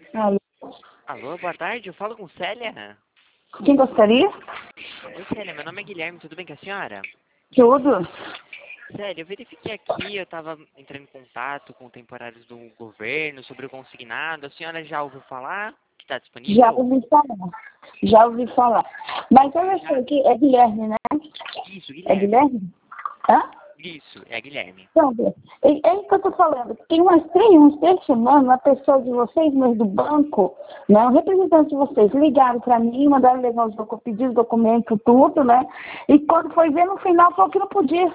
Alô? Alô, boa tarde, eu falo com Célia. Quem gostaria? Oi, Célia, meu nome é Guilherme, tudo bem com a senhora? Tudo. Célia, eu verifiquei aqui, eu estava entrando em contato com temporários do governo sobre o consignado. A senhora já ouviu falar que está Já disponível? ouvi falar. Já ouvi falar. Mas olha só, Já? aqui é Guilherme, né? Isso, É Guilherme. Guilherme? Hã? Isso, é Guilherme. Então, é isso que eu estou falando. Tem uns três semanas, uma pessoa de vocês, mas do banco, né? Um representante de vocês, ligaram para mim, mandaram levar os documentos, pedir os documentos, tudo, né? E quando foi ver, no final, falou que não podia.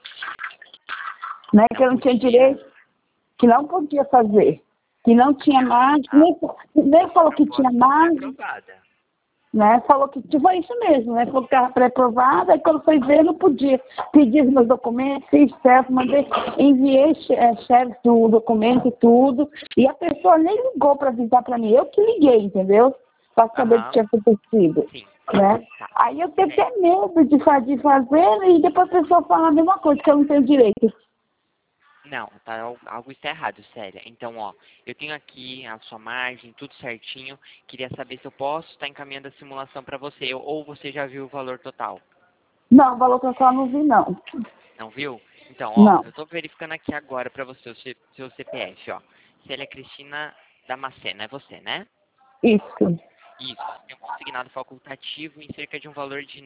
Né? Que Não eu não tinha podia? direito, que não podia fazer. Que não tinha margem, A, nem a falou que tinha proposta está margem. pré-aprovada. Né? Falou que foi isso mesmo, né? Falou que estava pré-aprovada, e quando foi ver, não podia. Pedi os meus documentos, fiz certo, mandei, enviei chefe do documento e tudo, e a pessoa nem ligou para avisar para mim, eu que liguei, entendeu? Para saber o que Aham, tinha acontecido. sim. Né? Tá. Aí eu tenho Célia, até medo de fazer, e depois a pessoa fala a mesma coisa, que eu não tenho direito. não, tá, algo está errado, Célia. Então, ó, eu tenho aqui a sua margem, tudo certinho. Queria saber se eu posso estar encaminhando a simulação para você, ou você já viu o valor total. Não, o valor que eu só não vi, não. Não viu? Então, ó, Não. eu tô verificando aqui agora para você o seu CPF, ó. Célia Cristina Damasceno, é você, né? Isso. Isso, tem um consignado facultativo em cerca de um valor de R$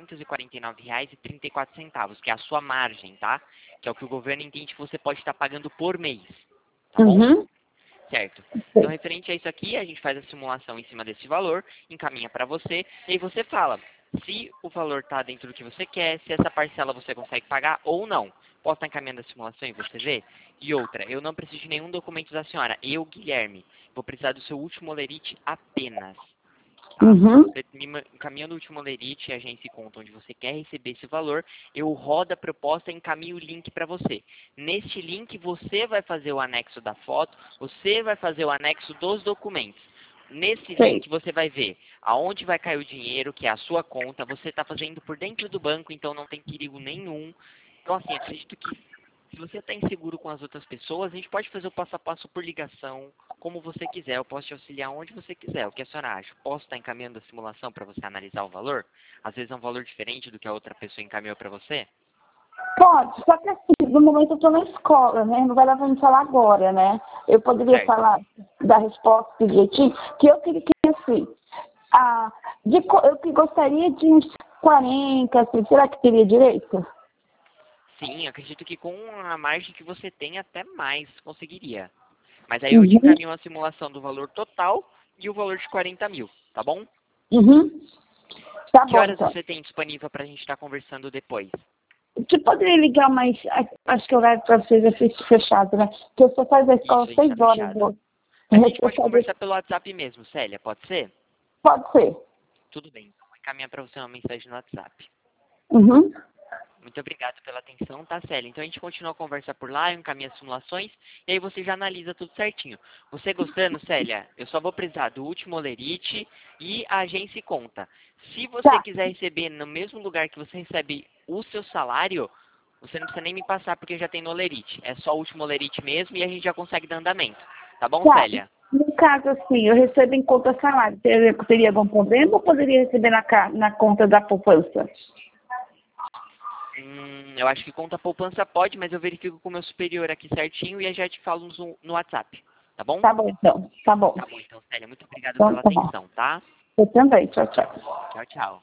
949,34, que é a sua margem, tá? Que é o que o governo entende que você pode estar pagando por mês, tá bom? Uhum. Certo. Então, referente a isso aqui, a gente faz a simulação em cima desse valor, encaminha para você, e aí você fala se o valor está dentro do que você quer, se essa parcela você consegue pagar ou não. Posso estar encaminhando a simulação e você vê? E outra, eu não preciso de nenhum documento da senhora. Eu, Guilherme, vou precisar do seu último olerite apenas. Tá? Uhum. Você encaminhando o último olerite e a agência e conta onde você quer receber esse valor, eu rodo a proposta e encaminho o link para você. Neste link você vai fazer o anexo da foto, você vai fazer o anexo dos documentos. Nesse Sei. link você vai ver aonde vai cair o dinheiro, que é a sua conta, você está fazendo por dentro do banco, então não tem perigo nenhum. Então assim, acredito que se você está inseguro com as outras pessoas, a gente pode fazer o passo a passo por ligação, como você quiser. Eu posso te auxiliar onde você quiser. O que a senhora acha? Posso estar encaminhando a simulação para você analisar o valor? Às vezes é um valor diferente do que a outra pessoa encaminhou para você? Pode, só que assim, no momento eu estou na escola, né? Não vai dar para me falar agora, né? Eu poderia Certo. falar da resposta direitinho, que eu queria que assim, eu que gostaria de uns 40, assim, será que teria direito? Sim, acredito que com a margem que você tem, até mais conseguiria. Mas aí eu te Uhum. encaminho uma simulação do valor total e o valor de 40 mil, tá bom? Uhum. Tá Que bom, horas então. você tem disponível para a gente estar conversando depois? Você poderia ligar mais, acho que o horário para vocês é fechado, né? Porque você faz a escola Isso, a gente está 6 horas, fechado. hoje. A gente pode conversar pelo WhatsApp mesmo, Célia, pode ser? Pode ser. Tudo bem, então vou encaminhar para você uma mensagem no WhatsApp. Uhum. Muito obrigado pela atenção, tá, Célia? Então a gente continua a conversa por lá, eu encaminho as simulações e aí você já analisa tudo certinho. Você gostando, Célia, eu só vou precisar do último olerite e a agência e conta. Se você Tá. quiser receber no mesmo lugar que você recebe o seu salário, você não precisa nem me passar porque já tem no olerite. É só o último olerite mesmo e a gente já consegue dar andamento. Tá bom, Tá. Célia? No caso, assim, eu recebo em conta salário. Teria algum problema ou poderia receber na conta da poupança? Eu acho que conta poupança pode, mas eu verifico com o meu superior aqui certinho e aí já te falo no WhatsApp. Tá bom? Tá bom, então. Tá bom. Tá bom, então, Célia, muito obrigado Então, pela tá bom. atenção, tá? Eu também. Tchau, tchau. Tchau, tchau.